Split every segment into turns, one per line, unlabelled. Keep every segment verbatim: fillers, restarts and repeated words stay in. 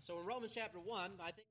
So in Romans chapter one, I think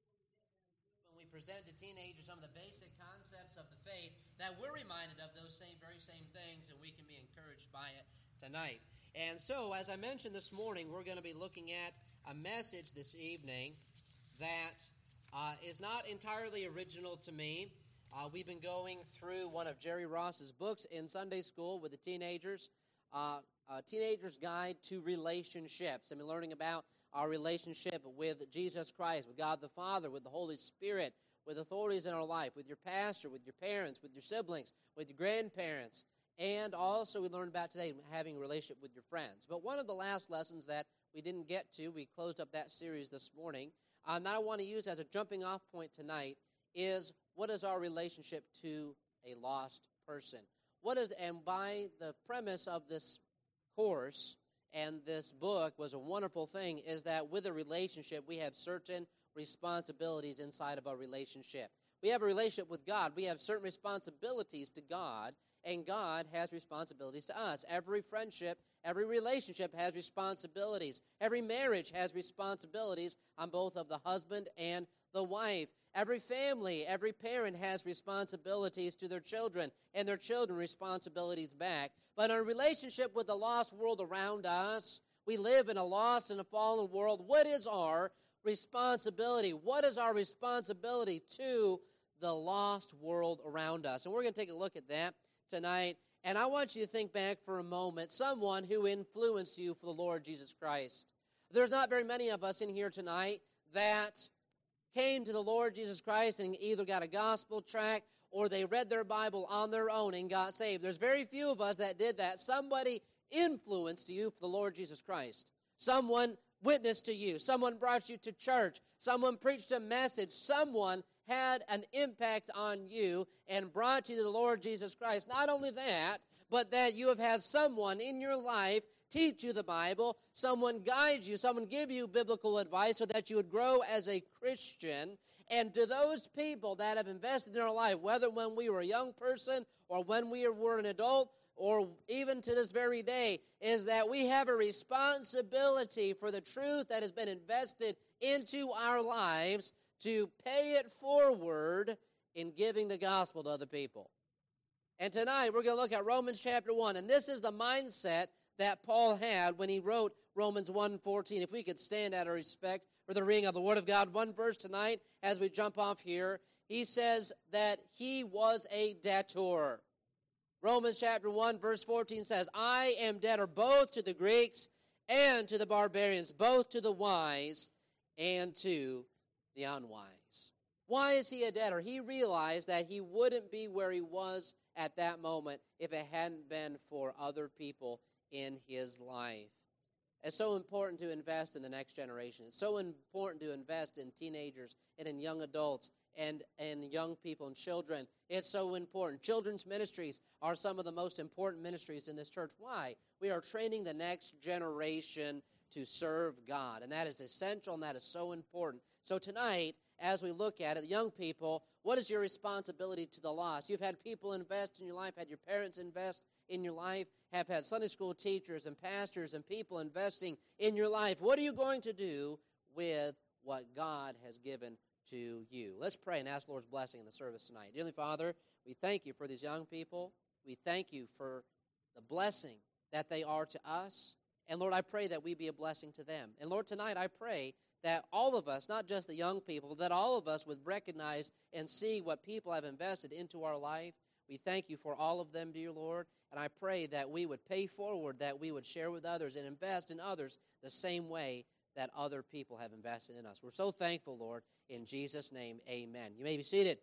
when we present to teenagers some of the basic concepts of the faith, that we're reminded of those same very same things, and we can be encouraged by it tonight. And so, as I mentioned this morning, we're going to be looking at a message this evening that uh, is not entirely original to me. Uh, we've been going through one of Jerry Ross's books in Sunday school with the teenagers, uh, A Teenager's Guide to Relationships. And we're learning about our relationship with Jesus Christ, with God the Father, with the Holy Spirit, with authorities in our life, with your pastor, with your parents, with your siblings, with your grandparents. And also we learned about today having a relationship with your friends. But one of the last lessons that we didn't get to, we closed up that series this morning, um, that I want to use as a jumping off point tonight is what is our relationship to a lost person? What is, and by the premise of this course and this book was a wonderful thing, is that with a relationship we have certain responsibilities inside of our relationship. We have a relationship with God. We have certain responsibilities to God, and God has responsibilities to us. Every friendship, every relationship has responsibilities. Every marriage has responsibilities on both of the husband and the wife. Every family, every parent has responsibilities to their children, and their children responsibilities back. But in a relationship with the lost world around us, we live in a lost and a fallen world. What is our responsibility? What is our responsibility to the lost world around us? And we're going to take a look at that tonight. And I want you to think back for a moment, someone who influenced you for the Lord Jesus Christ. There's not very many of us in here tonight that came to the Lord Jesus Christ and either got a gospel tract or they read their Bible on their own and got saved. There's very few of us that did that. Somebody influenced you for the Lord Jesus Christ. Someone witnessed to you. Someone brought you to church. Someone preached a message. Someone had an impact on you and brought you to the Lord Jesus Christ. Not only that, but that you have had someone in your life teach you the Bible, someone guide you, someone give you biblical advice so that you would grow as a Christian. And to those people that have invested in our life, whether when we were a young person or when we were an adult or even to this very day, is that we have a responsibility for the truth that has been invested into our lives to pay it forward in giving the gospel to other people. And tonight we're going to look at Romans chapter one, and this is the mindset that Paul had when he wrote Romans one fourteen. If we could stand out of respect for the reading of the Word of God. One verse tonight as we jump off here. He says that he was a debtor. Romans chapter one verse fourteen says, I am debtor both to the Greeks and to the barbarians, both to the wise and to the unwise. Why is he a debtor? He realized that he wouldn't be where he was at that moment if it hadn't been for other people in his life. It's so important to invest in the next generation. It's so important to invest in teenagers and in young adults and, and young people and children. It's so important. Children's ministries are some of the most important ministries in this church. Why? We are training the next generation to serve God, and that is essential and that is so important. So tonight, as we look at it, young people, what is your responsibility to the lost? You've had people invest in your life, had your parents invest in your life, have had Sunday school teachers and pastors and people investing in your life. What are you going to do with what God has given to you? Let's pray and ask the Lord's blessing in the service tonight. Dearly Father, we thank you for these young people. We thank you for the blessing that they are to us. And Lord, I pray that we be a blessing to them. And Lord, tonight I pray that all of us, not just the young people, that all of us would recognize and see what people have invested into our life. We thank you for all of them, dear Lord, and I pray that we would pay forward, that we would share with others and invest in others the same way that other people have invested in us. We're so thankful, Lord. In Jesus' name, amen. You may be seated.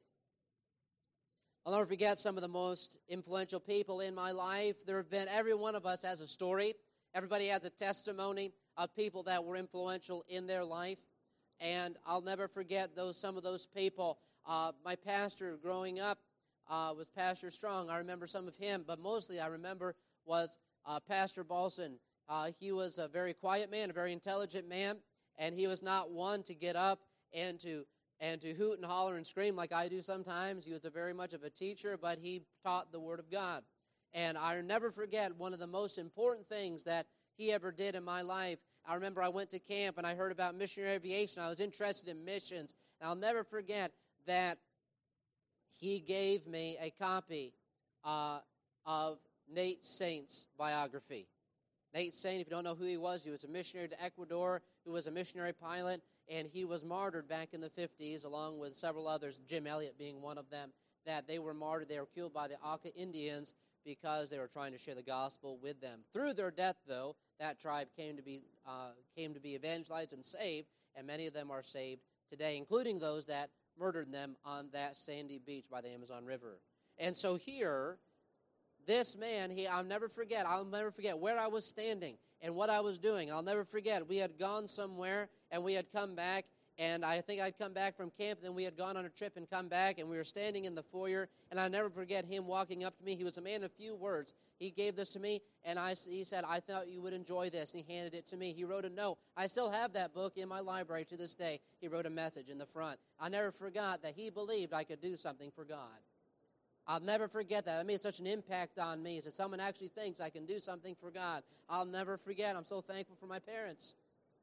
I'll never forget some of the most influential people in my life. There have been, every one of us has a story. Everybody has a testimony of people that were influential in their life. And I'll never forget those some of those people. Uh, my pastor growing up uh, was Pastor Strong. I remember some of him, but mostly I remember was uh, Pastor Balson. Uh, he was a very quiet man, a very intelligent man, and he was not one to get up and to and to hoot and holler and scream like I do sometimes. He was a very much of a teacher, but he taught the Word of God. And I'll never forget one of the most important things that he ever did in my life. I remember I went to camp and I heard about missionary aviation. I was interested in missions. And I'll never forget that he gave me a copy uh, of Nate Saint's biography. Nate Saint, if you don't know who he was, he was a missionary to Ecuador, who was a missionary pilot, and he was martyred back in the fifties, along with several others, Jim Elliot being one of them, that they were martyred. They were killed by the Auca Indians because they were trying to share the gospel with them. Through their death, though, that tribe came to be uh, came to be evangelized and saved, and many of them are saved today, including those that murdered them on that sandy beach by the Amazon River. And so here, this man, he, I'll never forget, I'll never forget where I was standing and what I was doing. I'll never forget, we had gone somewhere and we had come back, and I think I'd come back from camp, and then we had gone on a trip and come back, and we were standing in the foyer, and I'll never forget him walking up to me. He was a man of few words. He gave this to me, and I, he said, I thought you would enjoy this, and he handed it to me. He wrote a note. I still have that book in my library to this day. He wrote a message in the front. I never forgot that he believed I could do something for God. I'll never forget that. It made such an impact on me, that someone actually thinks I can do something for God. I'll never forget. I'm so thankful for my parents.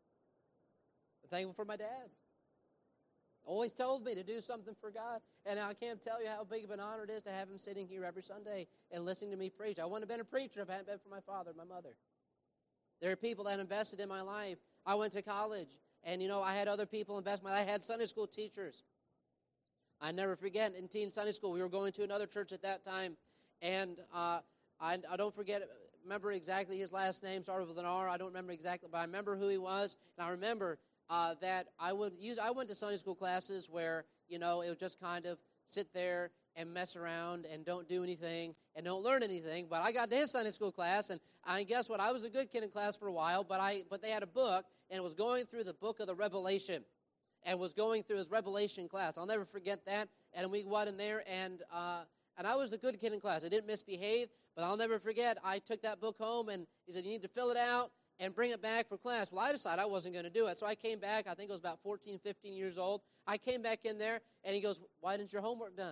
I'm thankful for my dad. Always told me to do something for God, and I can't tell you how big of an honor it is to have him sitting here every Sunday and listening to me preach. I wouldn't have been a preacher if it hadn't been for my father and my mother. There are people that invested in my life. I went to college, and, you know, I had other people invest in my life. I had Sunday school teachers. I never forget, in teen Sunday school, we were going to another church at that time, and uh, I, I don't forget, remember exactly his last name, started with an R. I don't remember exactly, but I remember who he was, and I remember uh, that I would use. I went to Sunday school classes where, you know, it would just kind of sit there and mess around and don't do anything and don't learn anything. But I got to his Sunday school class, and I guess what? I was a good kid in class for a while, but I but they had a book, and it was going through the book of the Revelation. And was going through his Revelation class. I'll never forget that. And we went in there, and uh, and I was a good kid in class. I didn't misbehave, but I'll never forget, I took that book home, and he said, you need to fill it out and bring it back for class. Well, I decided I wasn't going to do it. So I came back. I think I was about fourteen, fifteen years old. I came back in there, and he goes, why didn't your homework done?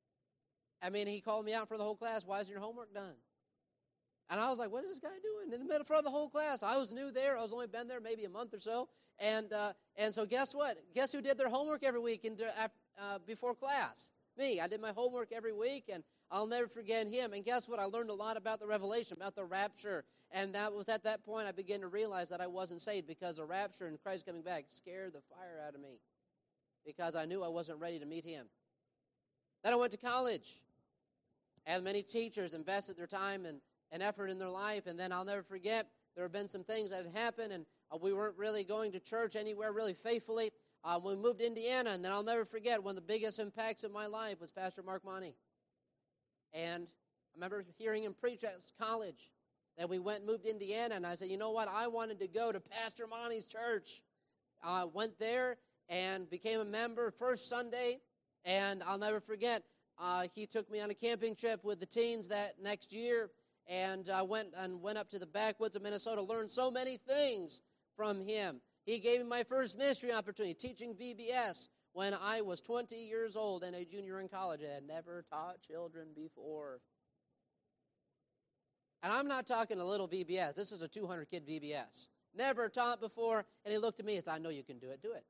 I mean, he called me out for the whole class. Why isn't your homework done? And I was like, what is this guy doing in the middle front of the whole class? I was new there. I was only been there maybe a month or so. And uh, and so guess what? Guess who did their homework every week in, uh, before class? Me. I did my homework every week, and I'll never forget him. And guess what? I learned a lot about the Revelation, about the rapture. And that was at that point I began to realize that I wasn't saved, because the rapture and Christ coming back scared the fire out of me, because I knew I wasn't ready to meet him. Then I went to college, and many teachers invested their time and and effort in their life, and then I'll never forget, there have been some things that had happened, and uh, we weren't really going to church anywhere really faithfully. Uh, when we moved to Indiana, and then I'll never forget, one of the biggest impacts of my life was Pastor Mark Monty. And I remember hearing him preach at college. Then we went and moved to Indiana, and I said, you know what, I wanted to go to Pastor Monty's church. I uh, went there and became a member first Sunday, and I'll never forget, uh, he took me on a camping trip with the teens that next year, and I uh, went and went up to the backwoods of Minnesota, learned so many things from him. He gave me my first ministry opportunity, teaching V B S, when I was twenty years old and a junior in college. I had never taught children before. And I'm not talking a little V B S. This is a two hundred kid V B S. Never taught before, and he looked at me and said, I know you can do it. Do it.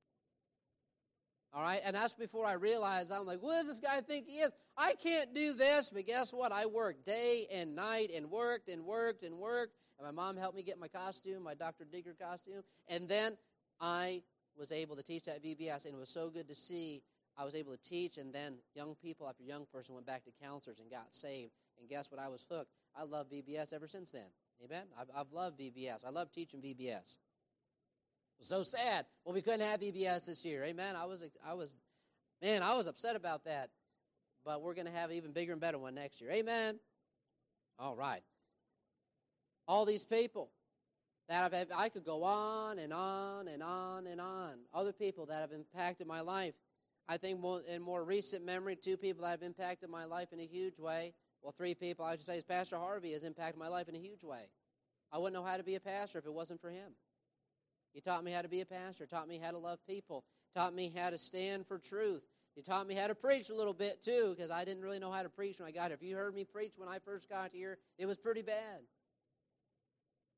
All right, and that's before I realized, I'm like, what does this guy think he is? I can't do this, but guess what? I worked day and night and worked and worked and worked, and my mom helped me get my costume, my Doctor Digger costume, and then I was able to teach that V B S, and it was so good to see I was able to teach, and then young people after young person went back to counselors and got saved, and guess what? I was hooked. I love V B S ever since then. Amen? I've, I've loved V B S. I love teaching V B S. It was so sad. Well, we couldn't have V B S this year. Amen. I was, I was, man, I was upset about that. But we're going to have an even bigger and better one next year. Amen. All right. All these people that have, I could go on and on and on and on. Other people that have impacted my life. I think more, in more recent memory, two people that have impacted my life in a huge way. Well, three people, I should say, is Pastor Harvey has impacted my life in a huge way. I wouldn't know how to be a pastor if it wasn't for him. He taught me how to be a pastor, taught me how to love people, taught me how to stand for truth. He taught me how to preach a little bit, too, because I didn't really know how to preach when I got here. If you heard me preach when I first got here, it was pretty bad.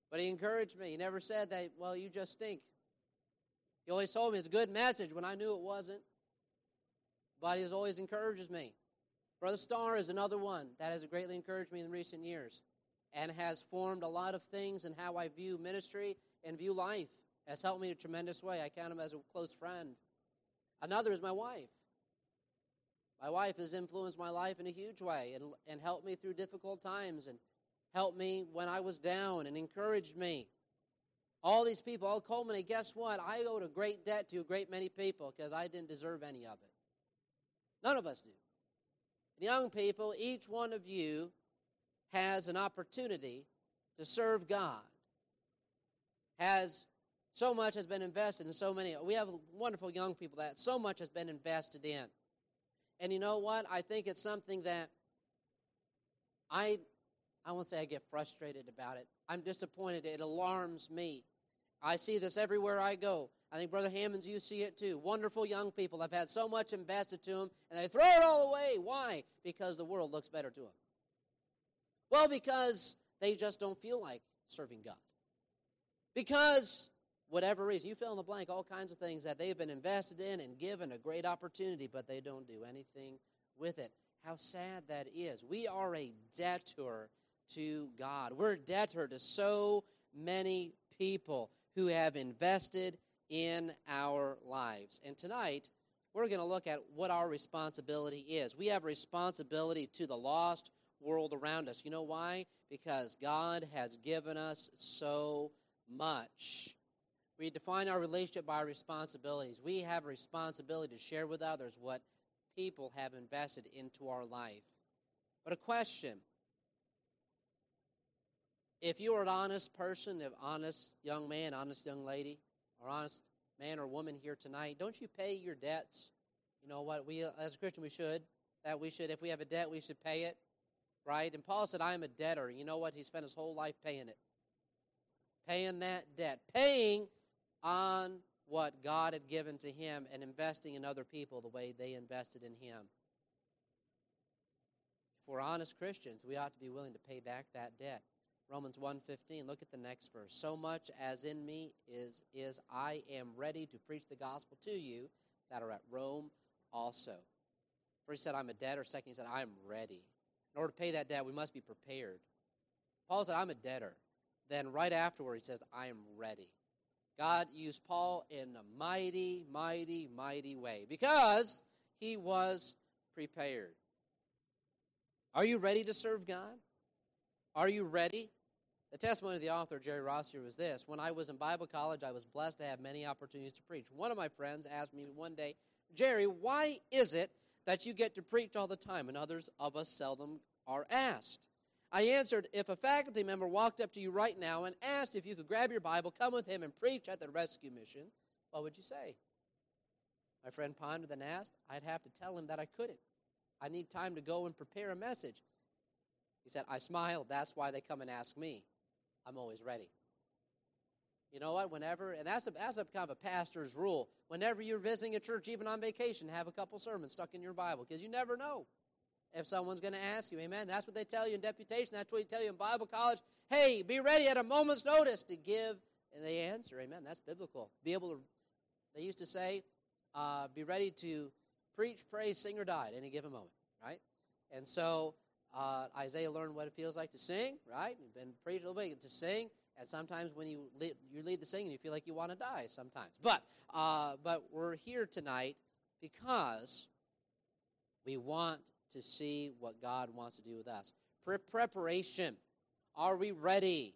But he encouraged me. He never said that, well, you just stink. He always told me it's a good message when I knew it wasn't. But he always encourages me. Brother Starr is another one that has greatly encouraged me in recent years and has formed a lot of things in how I view ministry and view life. Has helped me in a tremendous way. I count him as a close friend. Another is my wife. My wife has influenced my life in a huge way and, and helped me through difficult times and helped me when I was down and encouraged me. All these people all culminate. Guess what? I owe a great debt to a great many people because I didn't deserve any of it. None of us do. And young people, each one of you has an opportunity to serve God. Has so much has been invested in so many. We have wonderful young people that so much has been invested in. And you know what? I think it's something that I, I won't say I get frustrated about it. I'm disappointed. It alarms me. I see this everywhere I go. I think, Brother Hammonds, you see it too. Wonderful young people have had so much invested to them, and they throw it all away. Why? Because the world looks better to them. Well, because they just don't feel like serving God. Because, whatever reason, you fill in the blank, all kinds of things that they've been invested in and given a great opportunity, but they don't do anything with it. How sad that is. We are a debtor to God. We're a debtor to so many people who have invested in our lives. And tonight, we're going to look at what our responsibility is. We have a responsibility to the lost world around us. You know why? Because God has given us so much. We define our relationship by our responsibilities. We have a responsibility to share with others what people have invested into our life. But a question. If you are an honest person, an honest young man, honest young lady, or honest man or woman here tonight, don't you pay your debts? You know what? We, as a Christian, we should. That we should, if we have a debt, we should pay it. Right? And Paul said, I am a debtor. You know what? He spent his whole life paying it. Paying that debt. Paying on what God had given to him and investing in other people the way they invested in him. If we're honest Christians, we ought to be willing to pay back that debt. Romans one fifteen, look at the next verse. So much as in me is, is I am ready to preach the gospel to you that are at Rome also. First he said, I'm a debtor. Second he said, I am ready. In order to pay that debt, we must be prepared. Paul said, I'm a debtor. Then right afterward he says, I am ready. God used Paul in a mighty, mighty, mighty way because he was prepared. Are you ready to serve God? Are you ready? The testimony of the author, Jerry Rossier, was this. When I was in Bible college, I was blessed to have many opportunities to preach. One of my friends asked me one day, Jerry, why is it that you get to preach all the time and others of us seldom are asked? I answered, if a faculty member walked up to you right now and asked if you could grab your Bible, come with him, and preach at the rescue mission, what would you say? My friend pondered and asked, I'd have to tell him that I couldn't. I need time to go and prepare a message. He said, I smiled. That's why they come and ask me. I'm always ready. You know what? Whenever, and that's a, that's a kind of a pastor's rule. Whenever you're visiting a church, even on vacation, have a couple sermons stuck in your Bible because you never know if someone's going to ask you. Amen? That's what they tell you in deputation. That's what they tell you in Bible college. Hey, be ready at a moment's notice to give, and they answer. Amen? That's biblical. Be able to, they used to say, uh, be ready to preach, pray, sing, or die at any given moment, right? And so uh, Isaiah learned what it feels like to sing, right? You've been preached a little bit to sing, and sometimes when you lead, you lead the singing, you feel like you want to die sometimes. But uh, but we're here tonight because we want to see what God wants to do with us. Pre- preparation. Are we ready?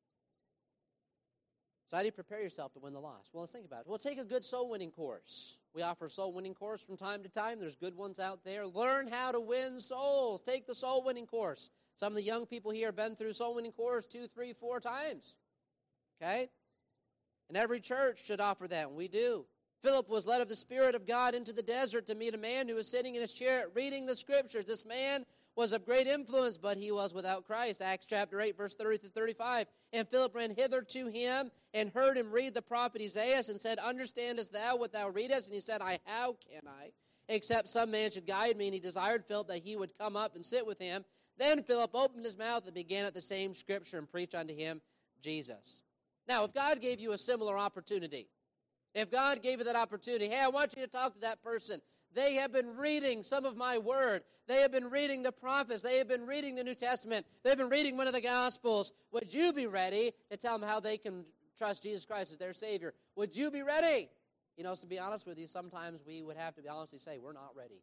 So how do you prepare yourself to win the lost? Well, let's think about it. Well, take a good soul-winning course. We offer a soul-winning course from time to time. There's good ones out there. Learn how to win souls. Take the soul-winning course. Some of the young people here have been through soul-winning course two, three, four times. Okay? And every church should offer that, and we do. Philip was led of the Spirit of God into the desert to meet a man who was sitting in his chair reading the Scriptures. This man was of great influence, but he was without Christ. Acts chapter eight, verse thirty through thirty-five. And Philip ran hither to him and heard him read the prophet Isaiah and said, Understandest thou what thou readest? And he said, I, how can I? Except some man should guide me. And he desired Philip that he would come up and sit with him. Then Philip opened his mouth and began at the same Scripture and preached unto him Jesus. Now, if God gave you a similar opportunity, if God gave you that opportunity, hey, I want you to talk to that person. They have been reading some of my word. They have been reading the prophets. They have been reading the New Testament. They've been reading one of the Gospels. Would you be ready to tell them how they can trust Jesus Christ as their Savior? Would you be ready? You know, to be honest with you, sometimes we would have to be honestly say, we're not ready.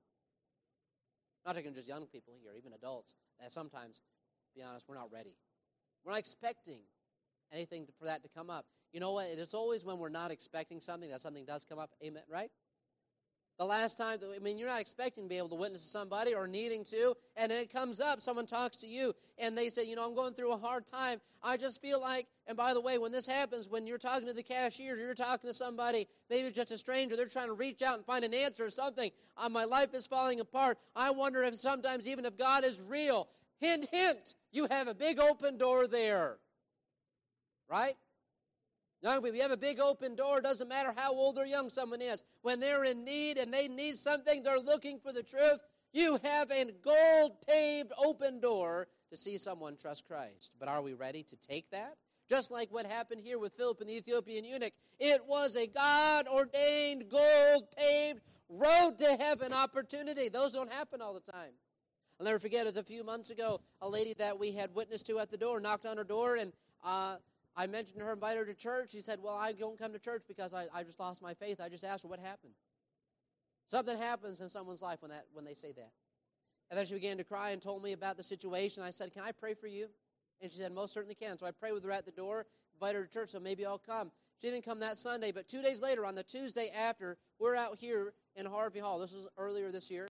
Not taking just young people here, even adults, that sometimes, to be honest, we're not ready. We're not expecting anything for that to come up. You know what? It's always when we're not expecting something that something does come up. Amen, right? The last time, I mean, you're not expecting to be able to witness to somebody or needing to, and then it comes up, someone talks to you, and they say, you know, I'm going through a hard time. I just feel like, and by the way, when this happens, when you're talking to the cashier, you're talking to somebody, maybe it's just a stranger, they're trying to reach out and find an answer or something. Uh, my life is falling apart. I wonder if sometimes, even if God is real, hint, hint, you have a big open door there. Right? Young people, you have a big open door. Doesn't matter how old or young someone is. When they're in need and they need something, they're looking for the truth. You have a gold-paved open door to see someone trust Christ. But are we ready to take that? Just like what happened here with Philip and the Ethiopian eunuch. It was a God-ordained, gold-paved, road to heaven opportunity. Those don't happen all the time. I'll never forget, it was a few months ago, a lady that we had witnessed to at the door knocked on her door, and uh, I mentioned her, invited her to church. She said, well, I don't come to church because I, I just lost my faith. I just asked her what happened. Something happens in someone's life when that when they say that. And then she began to cry and told me about the situation. I said, can I pray for you? And she said, most certainly can. So I prayed with her at the door, invited her to church, so maybe I'll come. She didn't come that Sunday, but two days later, on the Tuesday after, we're out here in Harvey Hall. This was earlier this year.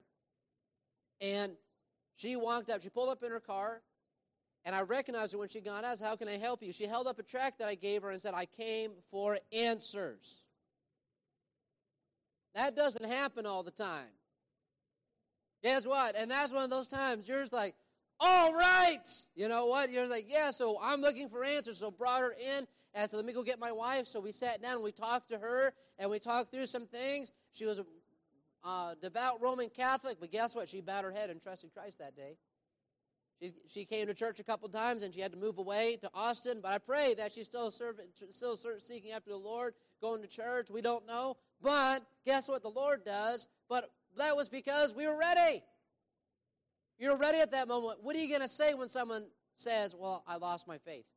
And she walked up. She pulled up in her car. And I recognized her when she got out. How can I help you? She held up a tract that I gave her and said, I came for answers. That doesn't happen all the time. Guess what? And that's one of those times you're just like, all right. You know what? You're like, yeah, so I'm looking for answers. So brought her in. And said, let me go get my wife. So we sat down and we talked to her. And we talked through some things. She was a uh, devout Roman Catholic. But guess what? She bowed her head and trusted Christ that day. She, she came to church a couple times, and she had to move away to Austin. But I pray that she's still serving, still seeking after the Lord, going to church. We don't know. But guess what? The Lord does. But that was because we were ready. You were ready at that moment. What are you going to say when someone says, well, I lost my faith?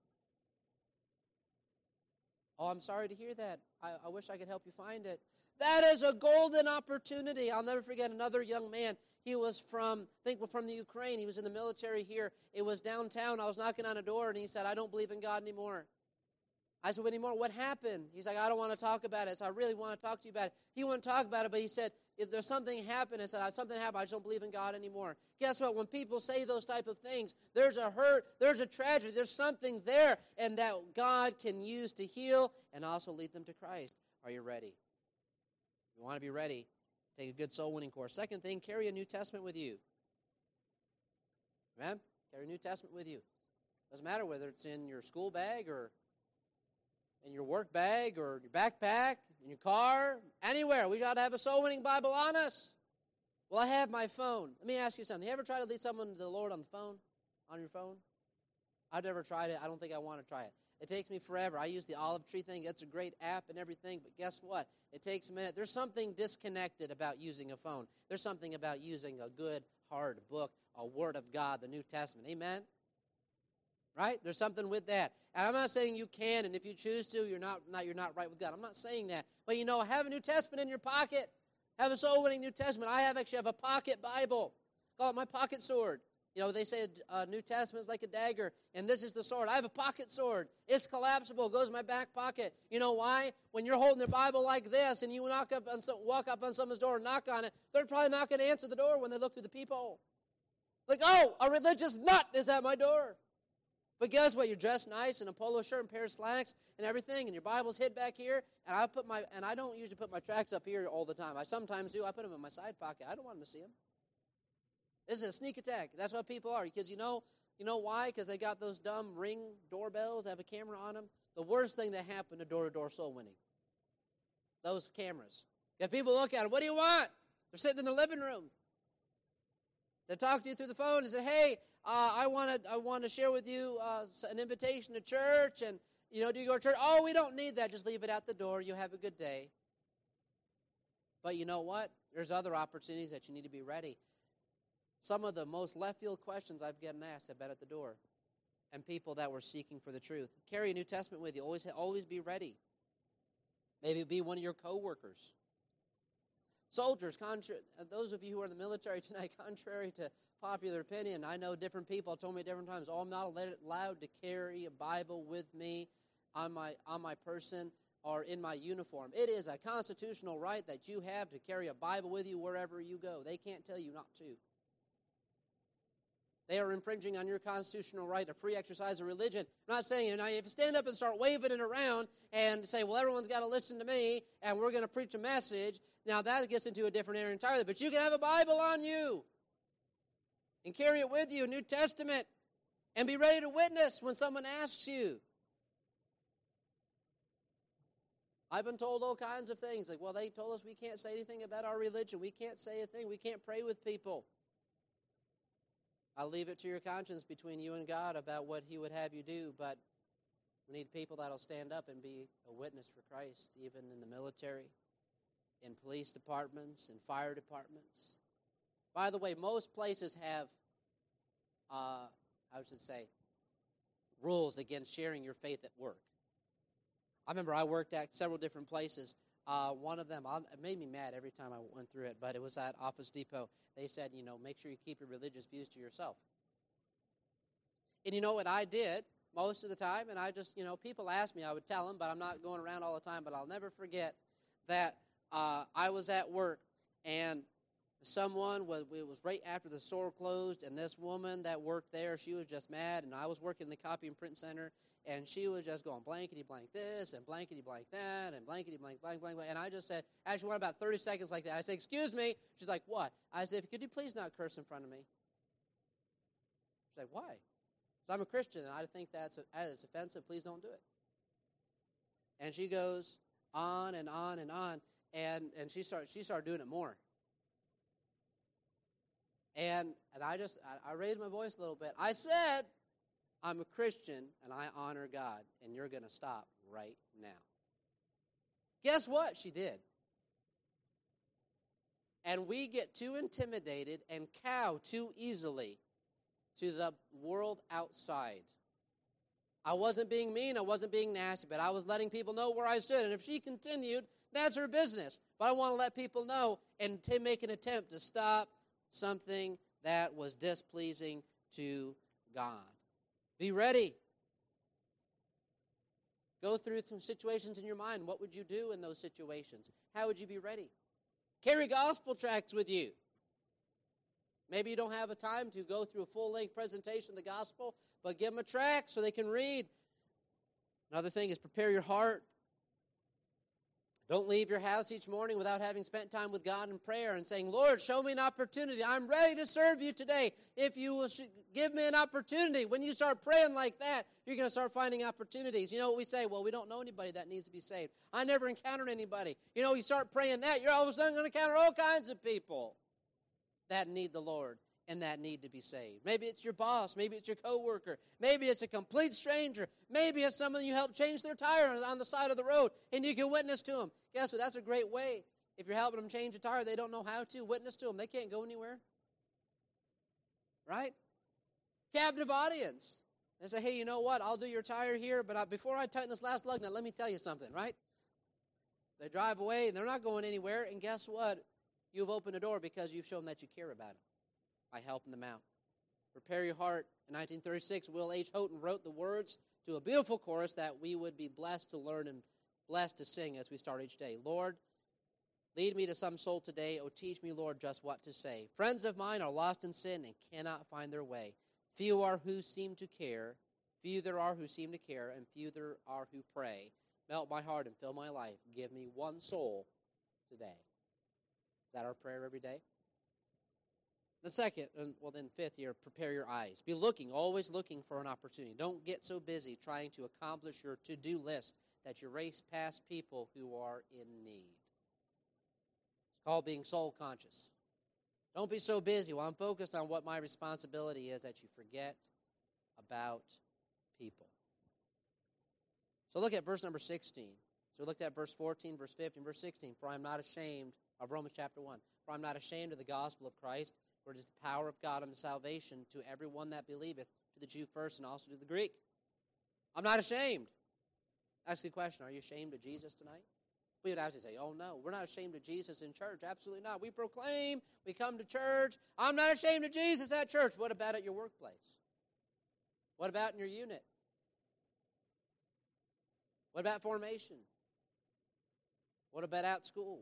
Oh, I'm sorry to hear that. I, I wish I could help you find it. That is a golden opportunity. I'll never forget another young man. He was from, I think from the Ukraine. He was in the military here. It was downtown. I was knocking on a door, and he said, I don't believe in God anymore. I said, what anymore? What happened? He's like, I don't want to talk about it. So I really want to talk to you about it. He wouldn't talk about it, but he said, if there's something happened, I said, something happened, I just don't believe in God anymore. Guess what? When people say those type of things, there's a hurt, there's a tragedy, there's something there, and that God can use to heal and also lead them to Christ. Are you ready? You want to be ready. Take a good soul-winning course. Second thing, carry a New Testament with you. Amen? Carry a New Testament with you. Doesn't matter whether it's in your school bag or in your work bag or your backpack, in your car, anywhere. We got to have a soul-winning Bible on us. Well, I have my phone. Let me ask you something. You ever try to lead someone to the Lord on the phone? On your phone? I've never tried it. I don't think I want to try it. It takes me forever. I use the Olive Tree thing. It's a great app and everything, but guess what? It takes a minute. There's something disconnected about using a phone. There's something about using a good, hard book, a Word of God, the New Testament. Amen? Right? There's something with that. And I'm not saying you can, and if you choose to, you're not, not, you're not right with God. I'm not saying that. But, you know, have a New Testament in your pocket. Have a soul-winning New Testament. I have actually have a pocket Bible. Call it my pocket sword. You know, they say a uh, New Testament is like a dagger, and this is the sword. I have a pocket sword. It's collapsible. It goes in my back pocket. You know why? When you're holding the Bible like this and you knock up on some, walk up on someone's door and knock on it, they're probably not going to answer the door when they look through the peephole. Like, oh, a religious nut is at my door. But guess what? You're dressed nice in a polo shirt and pair of slacks and everything, and your Bible's hid back here. And I put my and I don't usually put my tracts up here all the time. I sometimes do. I put them in my side pocket. I don't want them to see them. This is a sneak attack. That's what people are. Because you know, you know why? Because they got those dumb Ring doorbells that have a camera on them. The worst thing that happened to door-to-door soul winning. Those cameras. If people look at them, what do you want? They're sitting in the living room. They talk to you through the phone and say, hey, uh, I want to I want to share with you uh, an invitation to church, and, You know, do you go to church? Oh, we don't need that. Just leave it at the door. You have a good day. But you know what? There's other opportunities that you need to be ready. Some of the most left field questions I've gotten asked have been at the door. And people that were seeking for the truth. Carry a New Testament with you. Always, always be ready. Maybe be one of your co-workers. Soldiers, contra- those of you who are in the military tonight, contrary to popular opinion, I know different people have told me at different times, oh, I'm not allowed to carry a Bible with me on my on my person or in my uniform. It is a constitutional right that you have to carry a Bible with you wherever you go. They can't tell you not to. They are infringing on your constitutional right to free exercise of religion. I'm not saying, you know, if you stand up and start waving it around and say, well, everyone's got to listen to me, and we're going to preach a message, now that gets into a different area entirely. But you can have a Bible on you and carry it with you, New Testament, and be ready to witness when someone asks you. I've been told all kinds of things, like, well, they told us we can't say anything about our religion. We can't say a thing. We can't pray with people. I'll leave it to your conscience between you and God about what He would have you do, but we need people that will stand up and be a witness for Christ, even in the military, in police departments, in fire departments. By the way, most places have, uh, I should say, rules against sharing your faith at work. I remember I worked at several different places. Uh, one of them, it made me mad every time I went through it, but it was at Office Depot. They said, you know, make sure you keep your religious views to yourself. And you know what I did most of the time? And I just, you know, people asked me, I would tell them, but I'm not going around all the time. But I'll never forget that uh, I was at work, and someone, was, it was right after the store closed, and this woman that worked there, she was just mad, and I was working in the copy and print center, and she was just going blankety-blank this and blankety-blank that and blankety-blank, blank, blank, blank. And I just said, actually went about thirty seconds like that. I said, excuse me. She's like, what? I said, could you please not curse in front of me? She's like, why? Because I'm a Christian, and I think that's that is offensive. Please don't do it. And she goes on and on and on, and, and she started she started doing it more. And and I just, I, I raised my voice a little bit. I said, I'm a Christian, and I honor God, and you're going to stop right now. Guess what? She did. And we get too intimidated and cow too easily to the world outside. I wasn't being mean, I wasn't being nasty, but I was letting people know where I stood. And if she continued, that's her business. But I want to let people know and to make an attempt to stop something that was displeasing to God. Be ready. Go through some situations in your mind. What would you do in those situations? How would you be ready? Carry gospel tracts with you. Maybe you don't have a time to go through a full-length presentation of the gospel, but give them a tract so they can read. Another thing is prepare your heart. Don't leave your house each morning without having spent time with God in prayer and saying, Lord, show me an opportunity. I'm ready to serve you today. If you will sh- give me an opportunity. When you start praying like that, you're going to start finding opportunities. You know what we say? Well, we don't know anybody that needs to be saved. I never encountered anybody. You know, you start praying that, you're all of a sudden going to encounter all kinds of people that need the Lord and that need to be saved. Maybe it's your boss. Maybe it's your coworker. Maybe it's a complete stranger. Maybe it's someone you helped change their tire on the side of the road, and you can witness to them. Guess what? That's a great way. If you're helping them change a tire, they don't know how to. Witness to them. They can't go anywhere. Right? Captive audience. They say, hey, you know what? I'll do your tire here, but I, before I tighten this last lug nut, let me tell you something, right? They drive away, and they're not going anywhere, and guess what? You've opened the door because you've shown that you care about them by helping them out. Prepare your heart. In nineteen thirty-six, Will H. Houghton wrote the words to a beautiful chorus that we would be blessed to learn and blessed to sing as we start each day. Lord, lead me to some soul today. Oh, teach me, Lord, just what to say. Friends of mine are lost in sin and cannot find their way. Few are who seem to care. Few there are who seem to care, and few there are who pray. Melt my heart and fill my life. Give me one soul today. Is that our prayer every day? The second, and well then fifth here, prepare your eyes. Be looking, always looking for an opportunity. Don't get so busy trying to accomplish your to-do list that you race past people who are in need. It's called being soul conscious. Don't be so busy. Well, I'm focused on what my responsibility is that you forget about people. So look at verse number sixteen. So we looked at verse fourteen, verse fifteen, verse sixteen. For I am not ashamed of Romans chapter one. For I am not ashamed of the gospel of Christ, for it is the power of God unto salvation to everyone that believeth, to the Jew first and also to the Greek. I'm not ashamed. Ask the question, are you ashamed of Jesus tonight? We would actually say, oh no, we're not ashamed of Jesus in church. Absolutely not. We proclaim, we come to church. I'm not ashamed of Jesus at church. What about at your workplace? What about in your unit? What about formation? What about at school?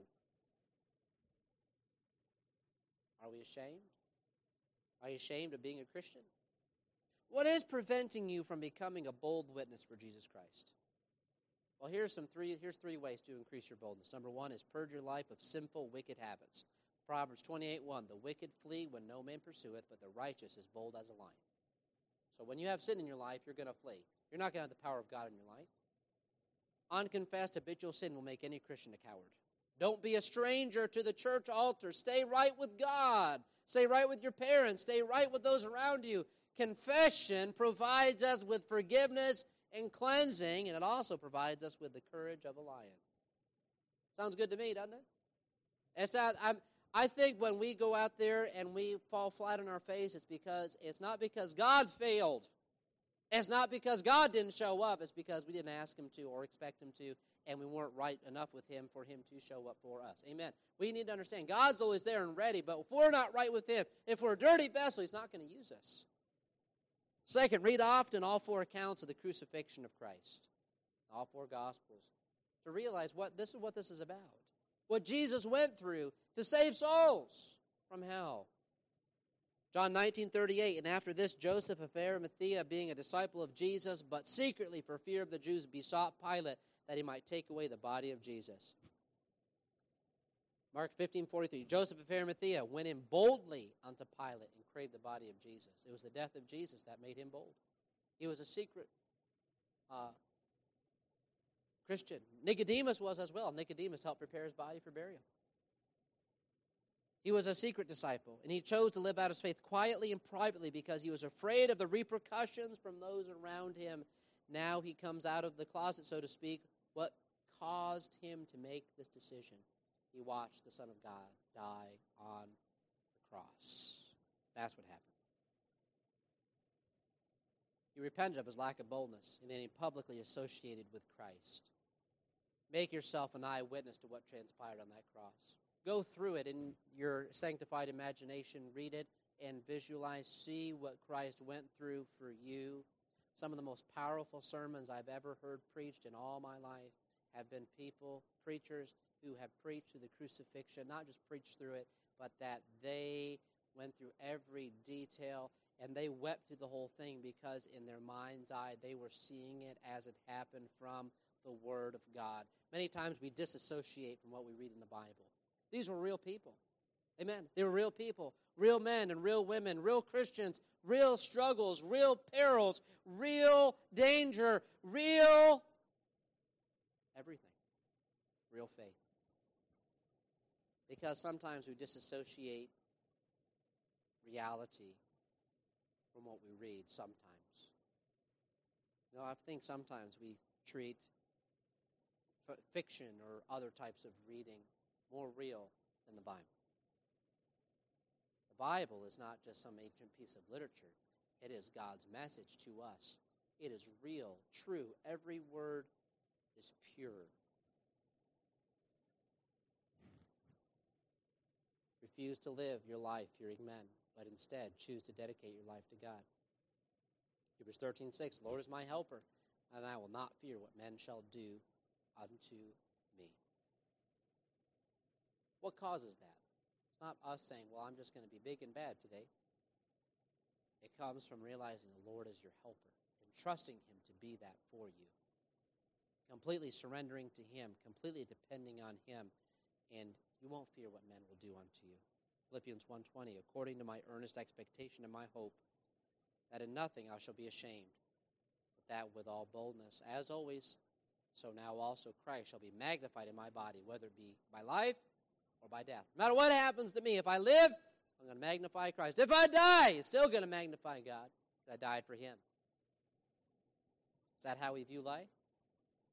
Are we ashamed? Are you ashamed of being a Christian? What is preventing you from becoming a bold witness for Jesus Christ? Well, here's some three here's three ways to increase your boldness. Number one is purge your life of sinful, wicked habits. Proverbs twenty-eight one, the wicked flee when no man pursueth, but the righteous is bold as a lion. So when you have sin in your life, you're going to flee. You're not going to have the power of God in your life. Unconfessed habitual sin will make any Christian a coward. Don't be a stranger to the church altar. Stay right with God. Stay right with your parents. Stay right with those around you. Confession provides us with forgiveness and cleansing, and it also provides us with the courage of a lion. Sounds good to me, doesn't it? It's not, I'm, I think when we go out there and we fall flat on our face, it's because it's not because God failed. It's not because God didn't show up. It's because we didn't ask Him to or expect Him to, and we weren't right enough with Him for Him to show up for us. Amen. We need to understand God's always there and ready, but if we're not right with Him, if we're a dirty vessel, He's not going to use us. Second, read often all four accounts of the crucifixion of Christ, all four Gospels, to realize what this is what this is about, what Jesus went through to save souls from hell. John nineteen thirty-eight, and after this Joseph of Arimathea, being a disciple of Jesus, but secretly for fear of the Jews, besought Pilate that he might take away the body of Jesus. Mark fifteen forty-three, Joseph of Arimathea went in boldly unto Pilate and craved the body of Jesus. It was the death of Jesus that made him bold. He was a secret uh, Christian. Nicodemus was as well. Nicodemus helped prepare his body for burial. He was a secret disciple, and he chose to live out his faith quietly and privately because he was afraid of the repercussions from those around him. Now he comes out of the closet, so to speak. What caused him to make this decision? He watched the Son of God die on the cross. That's what happened. He repented of his lack of boldness, and then he publicly associated with Christ. Make yourself an eyewitness to what transpired on that cross. Go through it in your sanctified imagination. Read it and visualize. See what Christ went through for you. Some of the most powerful sermons I've ever heard preached in all my life have been people, preachers, who have preached through the crucifixion, not just preached through it, but that they went through every detail, and they wept through the whole thing because in their mind's eye, they were seeing it as it happened from the Word of God. Many times we disassociate from what we read in the Bible. These were real people. Amen. They were real people, real men and real women, real Christians, real struggles, real perils, real danger, real everything, real faith. Because sometimes we disassociate reality from what we read sometimes. You know, I think sometimes we treat f- fiction or other types of reading more real than the Bible. The Bible is not just some ancient piece of literature. It is God's message to us. It is real, true. Every word is pure. Refuse to live your life fearing men, but instead choose to dedicate your life to God. Hebrews thirteen six, Lord is my helper, and I will not fear what men shall do unto me. What causes that? It's not us saying, well, I'm just going to be big and bad today. It comes from realizing the Lord is your helper and trusting Him to be that for you. Completely surrendering to Him, completely depending on Him, and you won't fear what men will do unto you. Philippians one twenty, according to my earnest expectation and my hope, that in nothing I shall be ashamed, but that with all boldness, as always, so now also Christ shall be magnified in my body, whether it be by life or by death. No matter what happens to me, if I live, I'm going to magnify Christ. If I die, it's still going to magnify God. I died for Him. Is that how we view life?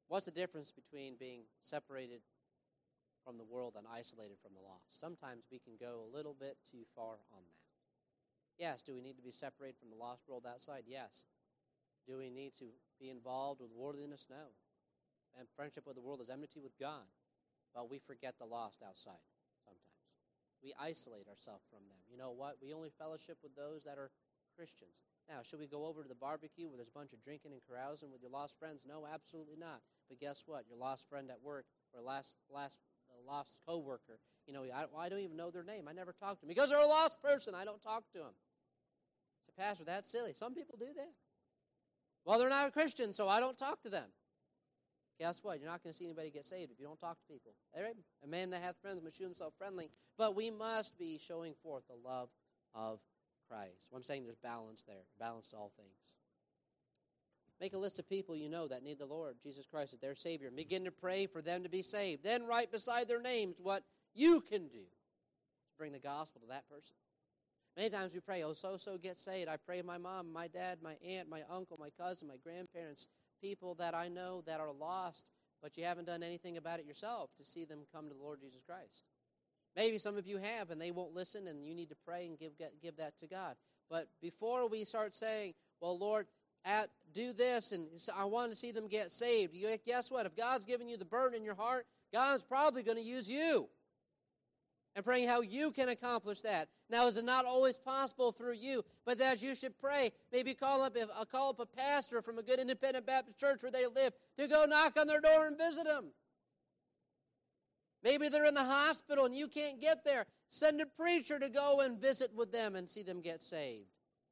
What's the difference between being separated from the world and isolated from the lost? Sometimes we can go a little bit too far on that. Yes, do we need to be separated from the lost world outside? Yes. Do we need to be involved with worldliness? No. And friendship with the world is enmity with God. But we forget the lost outside sometimes. We isolate ourselves from them. You know what? We only fellowship with those that are Christians. Now, should we go over to the barbecue where there's a bunch of drinking and carousing with your lost friends? No, absolutely not. But guess what? Your lost friend at work or last last uh, lost coworker, you know, I, I don't even know their name. I never talk to them. Because they're a lost person, I don't talk to them. So, Pastor, that's silly. Some people do that. Well, they're not a Christian, so I don't talk to them. Guess what? You're not going to see anybody get saved if you don't talk to people. A man that hath friends must shew himself friendly. But we must be showing forth the love of Christ. Well, I'm saying there's balance there. Balance to all things. Make a list of people you know that need the Lord, Jesus Christ, as their Savior. And begin to pray for them to be saved. Then write beside their names what you can do to bring the gospel to that person. Many times we pray, oh, so-so get saved. I pray my mom, my dad, my aunt, my uncle, my cousin, my grandparents, people that I know that are lost, but you haven't done anything about it yourself to see them come to the Lord Jesus Christ. Maybe some of you have, and they won't listen, and you need to pray and give give that to God. But before we start saying, well, Lord, at, do this, and I want to see them get saved, you, guess what? If God's given you the burden in your heart, God's probably going to use you. And praying how you can accomplish that. Now, is it not always possible through you? But as you should pray, maybe call up, a, call up a pastor from a good independent Baptist church where they live to go knock on their door and visit them. Maybe they're in the hospital and you can't get there. Send a preacher to go and visit with them and see them get saved.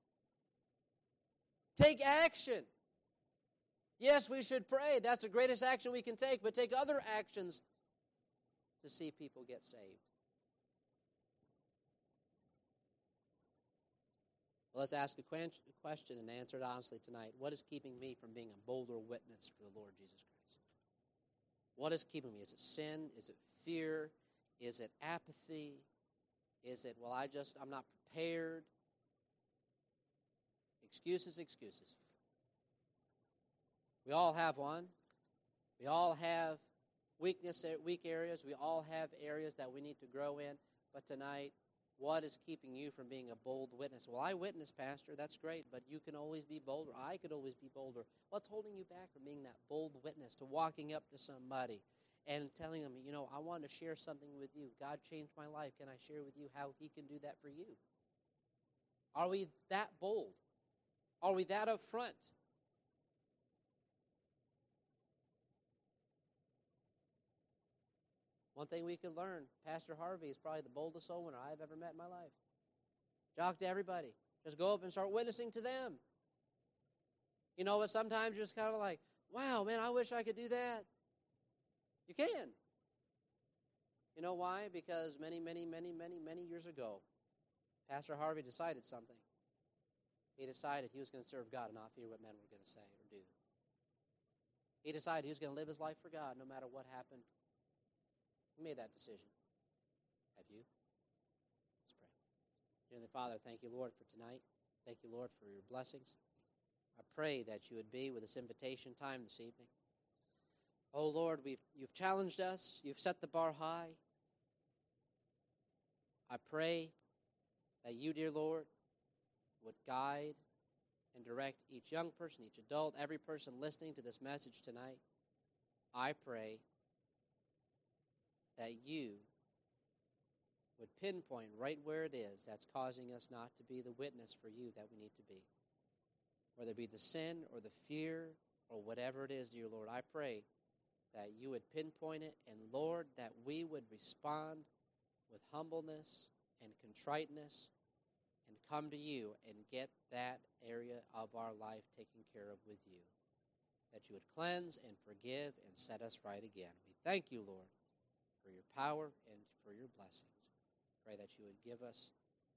Take action. Yes, we should pray. That's the greatest action we can take. But take other actions to see people get saved. Well, let's ask a question and answer it honestly tonight. What is keeping me from being a bolder witness for the Lord Jesus Christ? What is keeping me? Is it sin? Is it fear? Is it apathy? Is it, well, I just, I'm not prepared? Excuses, excuses. We all have one. We all have weakness, weak areas. We all have areas that we need to grow in. But tonight, what is keeping you from being a bold witness? Well, I witness, Pastor. That's great, but you can always be bolder. I could always be bolder. What's holding you back from being that bold witness, to walking up to somebody and telling them, you know, I want to share something with you. God changed my life. Can I share with you how He can do that for you? Are we that bold? Are we that up front? One thing we could learn, Pastor Harvey is probably the boldest soul winner I've ever met in my life. Talk to everybody. Just go up and start witnessing to them. You know, but sometimes you're just kind of like, wow, man, I wish I could do that. You can. You know why? Because many, many, many, many, many years ago, Pastor Harvey decided something. He decided he was going to serve God and not fear what men were going to say or do. He decided he was going to live his life for God no matter what happened. He made that decision. Have you? Let's pray. Dear Father, thank you, Lord, for tonight. Thank you, Lord, for your blessings. I pray that you would be with this invitation time this evening. Oh, Lord, we've, you've challenged us. You've set the bar high. I pray that you, dear Lord, would guide and direct each young person, each adult, every person listening to this message tonight. I pray that you would pinpoint right where it is that's causing us not to be the witness for you that we need to be. Whether it be the sin or the fear or whatever it is, dear Lord, I pray that you would pinpoint it, and Lord, that we would respond with humbleness and contriteness and come to you and get that area of our life taken care of with you. That you would cleanse and forgive and set us right again. We thank you, Lord, for your power and for your blessings. Pray that you would give us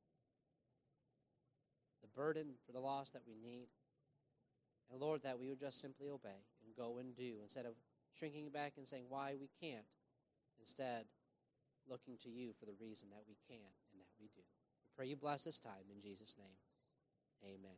the burden for the lost that we need. And Lord, that we would just simply obey and go and do, instead of shrinking back and saying why we can't. Instead, looking to you for the reason that we can and that we do. We pray you bless this time in Jesus' name. Amen.